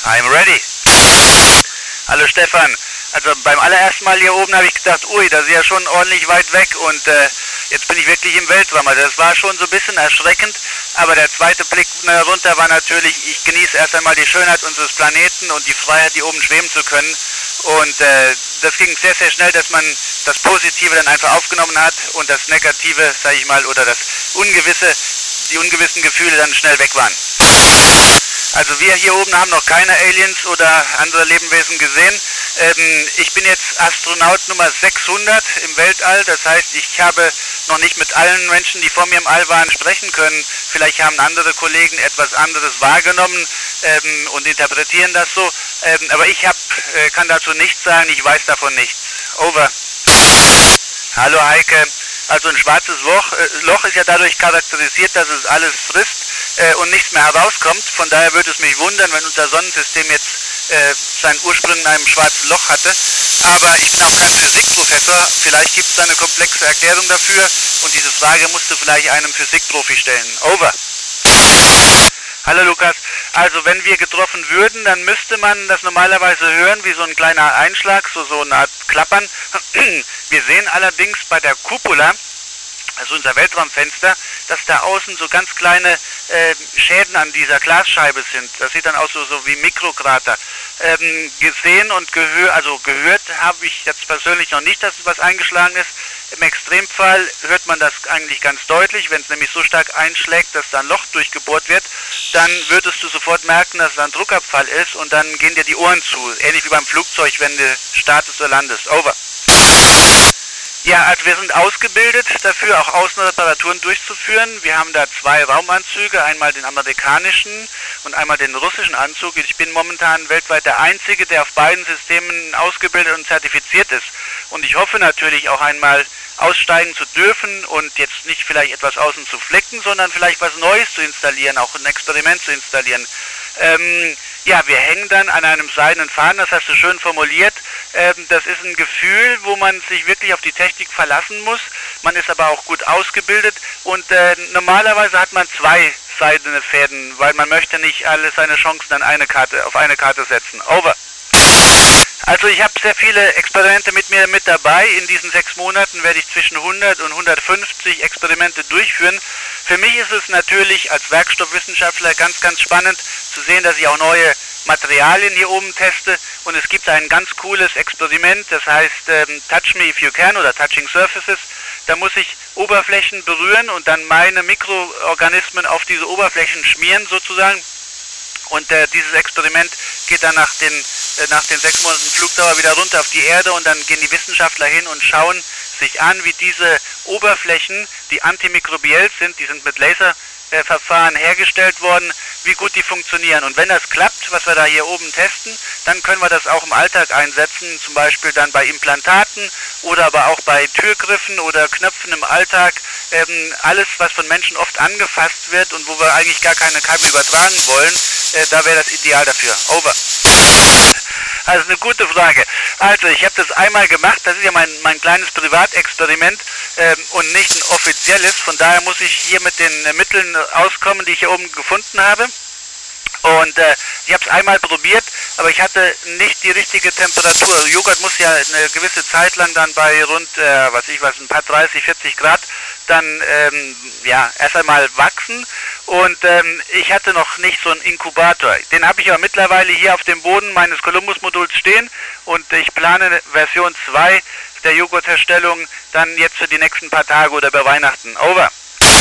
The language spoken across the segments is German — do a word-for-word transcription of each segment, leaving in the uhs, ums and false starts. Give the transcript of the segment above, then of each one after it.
I'm ready. Hallo Stefan. Also beim allerersten Mal hier oben habe ich gedacht, ui, das ist ja schon ordentlich weit weg und äh, jetzt bin ich wirklich im Weltraum. Also das war schon so ein bisschen erschreckend, aber der zweite Blick runter war natürlich, ich genieße erst einmal die Schönheit unseres Planeten und die Freiheit, hier oben schweben zu können. Und äh, das ging sehr, sehr schnell, dass man das Positive dann einfach aufgenommen hat und das Negative, sage ich mal, oder das Ungewisse, die ungewissen Gefühle dann schnell weg waren. Also wir hier oben haben noch keine Aliens oder andere Lebewesen gesehen. Ähm, ich bin jetzt Astronaut Nummer sechshundert im Weltall, das heißt, ich habe noch nicht mit allen Menschen, die vor mir im All waren, sprechen können. Vielleicht haben andere Kollegen etwas anderes wahrgenommen ähm, und interpretieren das so. Ähm, aber ich hab, äh, kann dazu nichts sagen, ich weiß davon nichts. Over. Hallo Heike. Also ein schwarzes Loch, äh, Loch ist ja dadurch charakterisiert, dass es alles frisst äh, und nichts mehr herauskommt. Von daher würde es mich wundern, wenn unser Sonnensystem jetzt äh, seinen Ursprung in einem schwarzen Loch hatte. Aber ich bin auch kein Physikprofessor. Vielleicht gibt es da eine komplexe Erklärung dafür und diese Frage musst du vielleicht einem Physikprofi stellen. Over. Hallo Lukas. Also wenn wir getroffen würden, dann müsste man das normalerweise hören, wie so ein kleiner Einschlag, so, so eine Art Klappern. Wir sehen allerdings bei der Cupola, also unser Weltraumfenster, dass da außen so ganz kleine äh, Schäden an dieser Glasscheibe sind. Das sieht dann aus so, so wie Mikrokrater. Ähm, gesehen und gehört, also gehört habe ich jetzt persönlich noch nicht, dass was eingeschlagen ist. Im Extremfall hört man das eigentlich ganz deutlich, wenn es nämlich so stark einschlägt, dass da ein Loch durchgebohrt wird, dann würdest du sofort merken, dass da ein Druckabfall ist und dann gehen dir die Ohren zu. Ähnlich wie beim Flugzeug, wenn du startest oder landest. Over. Ja, also wir sind ausgebildet dafür, auch Außenreparaturen durchzuführen. Wir haben da zwei Raumanzüge, einmal den amerikanischen und einmal den russischen Anzug. Ich bin momentan weltweit der Einzige, der auf beiden Systemen ausgebildet und zertifiziert ist. Und ich hoffe natürlich auch einmal aussteigen zu dürfen und jetzt nicht vielleicht etwas außen zu flecken, sondern vielleicht was Neues zu installieren, auch ein Experiment zu installieren. Ähm, ja, wir hängen dann an einem seidenen Faden, das hast du schön formuliert. Ähm, das ist ein Gefühl, wo man sich wirklich auf die Technik verlassen muss. Man ist aber auch gut ausgebildet und äh, normalerweise hat man zwei seidene Fäden, weil man möchte nicht alle seine Chancen an eine Karte, auf eine Karte setzen. Over. Also ich habe sehr viele Experimente mit mir mit dabei. In diesen sechs Monaten werde ich zwischen hundert und hundertfünfzig Experimente durchführen. Für mich ist es natürlich als Werkstoffwissenschaftler ganz, ganz spannend zu sehen, dass ich auch neue Materialien hier oben teste. Und es gibt ein ganz cooles Experiment, das heißt ähm, Touch Me If You Can oder Touching Surfaces. Da muss ich Oberflächen berühren und dann meine Mikroorganismen auf diese Oberflächen schmieren sozusagen. Und äh, dieses Experiment geht dann nach den, äh, nach den sechs Monaten Flugdauer wieder runter auf die Erde und dann gehen die Wissenschaftler hin und schauen sich an, wie diese Oberflächen, die antimikrobiell sind, die sind mit Laserverfahren äh, hergestellt worden, wie gut die funktionieren. Und wenn das klappt, was wir da hier oben testen, dann können wir das auch im Alltag einsetzen, zum Beispiel dann bei Implantaten oder aber auch bei Türgriffen oder Knöpfen im Alltag. Ähm, alles, was von Menschen oft angefasst wird und wo wir eigentlich gar keine Keime übertragen wollen, äh, da wäre das ideal dafür. Over. Also eine gute Frage. Also ich habe das einmal gemacht, das ist ja mein, mein kleines Privatexperiment ähm, und nicht ein offizielles. Von daher muss ich hier mit den äh, Mitteln auskommen, die ich hier oben gefunden habe. Und äh, ich habe es einmal probiert, aber ich hatte nicht die richtige Temperatur. Also Joghurt muss ja eine gewisse Zeit lang dann bei rund, äh, was ich weiß, ein paar dreißig, vierzig Grad dann ähm, ja erst einmal wachsen. Und ähm, ich hatte noch nicht so einen Inkubator. Den habe ich aber mittlerweile hier auf dem Boden meines Columbus-Moduls stehen und ich plane Version zwei der Joghurtherstellung dann jetzt für die nächsten paar Tage oder bei Weihnachten. Over.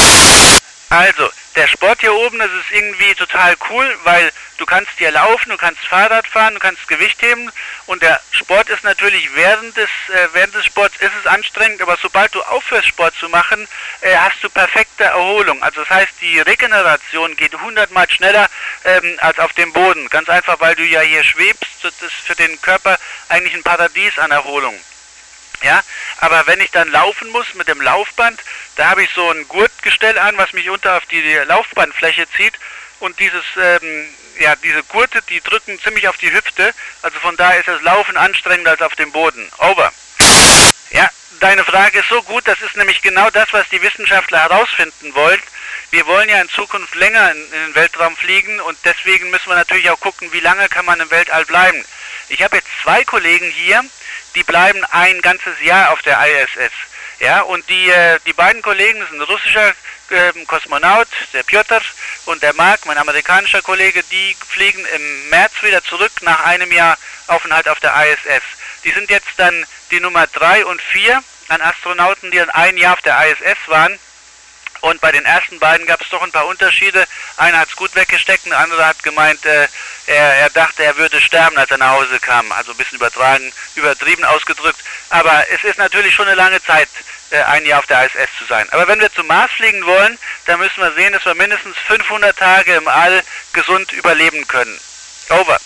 Also, der Sport hier oben, das ist irgendwie total cool, weil du kannst hier laufen, du kannst Fahrrad fahren, du kannst Gewicht heben und der Sport ist natürlich während des, äh, während des Sports ist es anstrengend, aber sobald du aufhörst Sport zu machen, äh, hast du perfekte Erholung. Also das heißt, die Regeneration geht hundertmal schneller ähm, als auf dem Boden. Ganz einfach, weil du ja hier schwebst, das ist für den Körper eigentlich ein Paradies an Erholung. Ja, aber wenn ich dann laufen muss mit dem Laufband, da habe ich so ein Gurtgestell an, was mich unter auf die Laufbandfläche zieht und dieses, ähm, ja, diese Gurte, die drücken ziemlich auf die Hüfte, also von daher ist das Laufen anstrengender als auf dem Boden. Over. Ja, deine Frage ist so gut, das ist nämlich genau das, was die Wissenschaftler herausfinden wollen. Wir wollen ja in Zukunft länger in, in den Weltraum fliegen und deswegen müssen wir natürlich auch gucken, wie lange kann man im Weltall bleiben. Ich habe jetzt zwei Kollegen hier, die bleiben ein ganzes Jahr auf der I S S. Ja, und die, äh, die beiden Kollegen, das ist ein russischer äh, Kosmonaut, der Piotr, und der Mark, mein amerikanischer Kollege, die fliegen im März wieder zurück nach einem Jahr Aufenthalt auf der I S S. Die sind jetzt dann die Nummer drei und vier an Astronauten, die dann ein Jahr auf der I S S waren. Und bei den ersten beiden gab es doch ein paar Unterschiede. Einer hat es gut weggesteckt, der andere hat gemeint, äh, er, er dachte, er würde sterben, als er nach Hause kam. Also ein bisschen übertragen, übertrieben ausgedrückt. Aber es ist natürlich schon eine lange Zeit, äh, ein Jahr auf der I S S zu sein. Aber wenn wir zum Mars fliegen wollen, dann müssen wir sehen, dass wir mindestens fünfhundert Tage im All gesund überleben können. Over.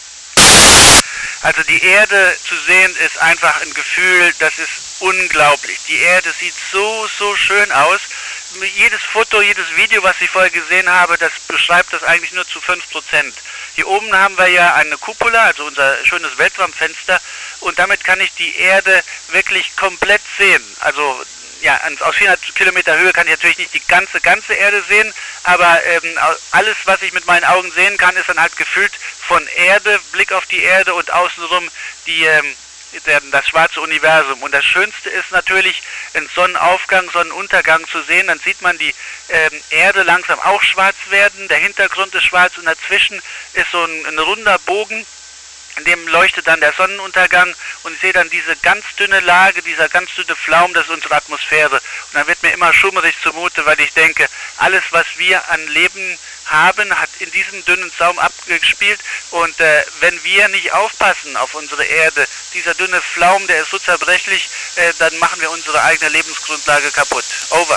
Also die Erde zu sehen ist einfach ein Gefühl, das ist unglaublich. Die Erde sieht so, so schön aus. Jedes Foto, jedes Video, was ich vorher gesehen habe, das beschreibt das eigentlich nur zu fünf Prozent. Hier oben haben wir ja eine Cupola, also unser schönes Weltraumfenster, und damit kann ich die Erde wirklich komplett sehen. Also ja, aus vierhundert Kilometer Höhe kann ich natürlich nicht die ganze, ganze Erde sehen, aber ähm, alles, was ich mit meinen Augen sehen kann, ist dann halt gefüllt von Erde, Blick auf die Erde und außenrum die ähm, das schwarze Universum. Und das Schönste ist natürlich, einen Sonnenaufgang, Sonnenuntergang zu sehen. Dann sieht man die ähm, Erde langsam auch schwarz werden, der Hintergrund ist schwarz und dazwischen ist so ein, ein runder Bogen, in dem leuchtet dann der Sonnenuntergang und ich sehe dann diese ganz dünne Lage, dieser ganz dünne Flaum, das ist unsere Atmosphäre. Und dann wird mir immer schummerig zumute, weil ich denke, alles, was wir an Leben haben, hat in diesem dünnen Saum abgespielt und äh, wenn wir nicht aufpassen auf unsere Erde, dieser dünne Flaum, der ist so zerbrechlich, äh, dann machen wir unsere eigene Lebensgrundlage kaputt. Over.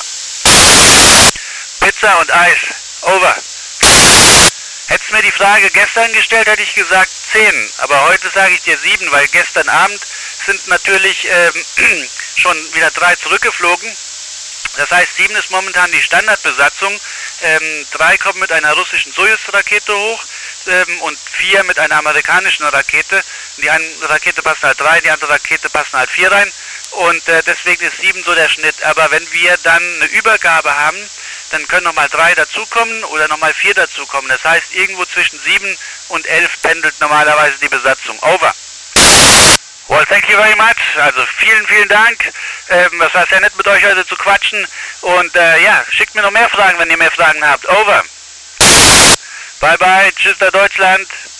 Pizza und Eis. Over. Hättest du mir die Frage gestern gestellt, hätte ich gesagt zehn, aber heute sage ich dir sieben, weil gestern Abend sind natürlich ähm, schon wieder drei zurückgeflogen. Das heißt, sieben ist momentan die Standardbesatzung, ähm, drei kommen mit einer russischen Sojus-Rakete hoch ähm, und vier mit einer amerikanischen Rakete. Die eine Rakete passt halt drei, die andere Rakete passen halt vier rein und äh, deswegen ist sieben so der Schnitt. Aber wenn wir dann eine Übergabe haben, dann können nochmal drei dazukommen oder nochmal vier dazukommen. Das heißt, irgendwo zwischen sieben und elf pendelt normalerweise die Besatzung. Over. Well, thank you very much. Also vielen, vielen Dank. Ähm, es war sehr nett mit euch heute zu quatschen. Und äh, ja, schickt mir noch mehr Fragen, wenn ihr mehr Fragen habt. Over. Bye bye. Tschüss nach Deutschland.